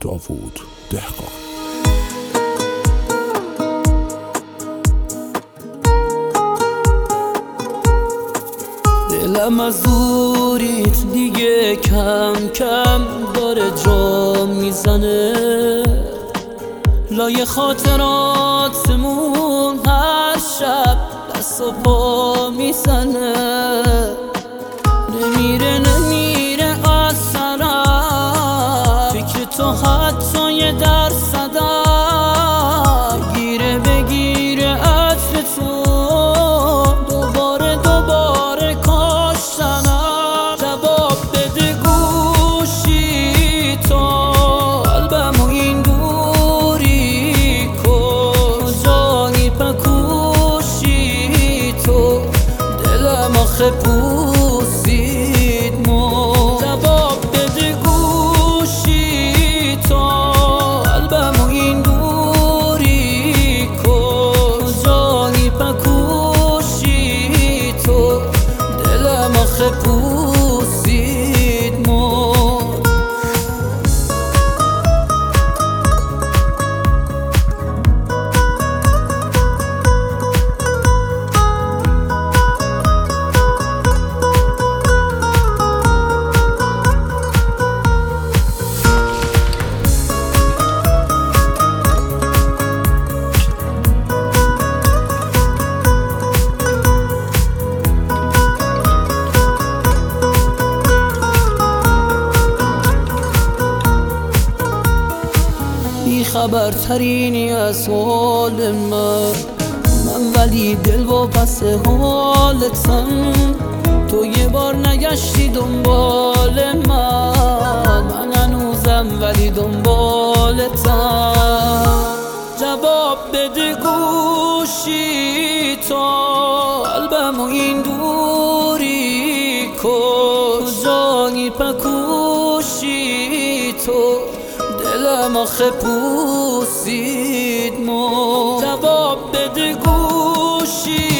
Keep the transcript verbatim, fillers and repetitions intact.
داوود دهقان. دلم از دوریت دیگه کم کم داره جا میزنه، لای خاطراتمون هر شب دست و پا میزنه. نمیره نمیره از سرم فکر تو حتی یه درصدم، بگیره بگیره عطر تو دوباره دوباره کاشتنم. جواب بده گوشی تو قلبمو این دوری کجایی پکوشی تو دلم آخه پوسید مو. جواب بده گوشی تو قلبمو این دوری کجایی پکوشی تو دلم آخه پوسید مو. بی خبرترینی از حال من من ولی دل و پس حالتم. تو یه بار نگشتی دنبال من، من هنوزم ولی دنبالتم. جواب بده گوشی تو قلبمو این دوری کجایی پکوشی تو دلم آخه پوسید مو. جواب بده گوشی